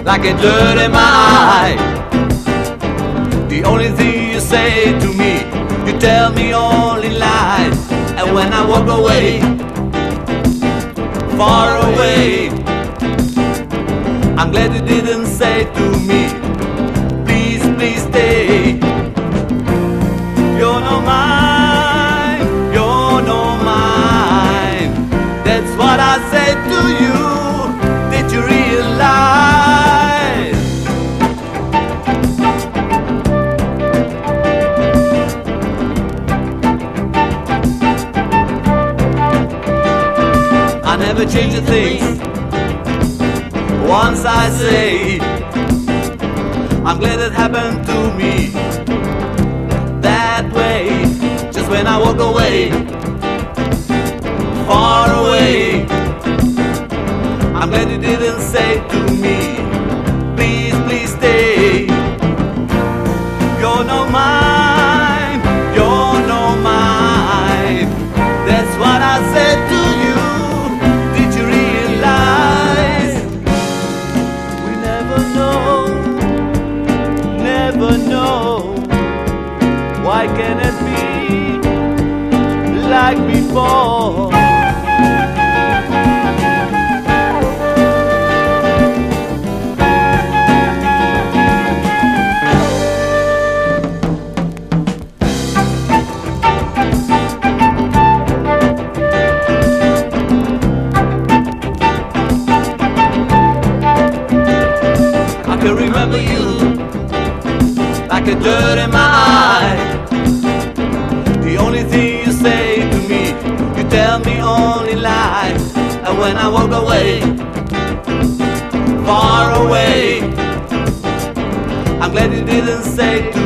like a dirt in my eye. The only thing you say to me, you tell me only lies. And when I walk away, far away, I'm glad you didn't say to me, please, please stay. You're not mine, you're not mine. That's what I said to you. Did you realize? I never change a thing. Once I say, I'm glad it happened to me that way. Just when I walk away, far away, I'm glad you didn't say to me, please, please stay. You're not mine, you're not mine. That's what I said to you. Did you realize? We never know. Why can't it be like before? I can remember you like a dirt in my eye. The only thing you say to me, you tell me only lies. And when I walk away, far away, I'm glad you didn't say to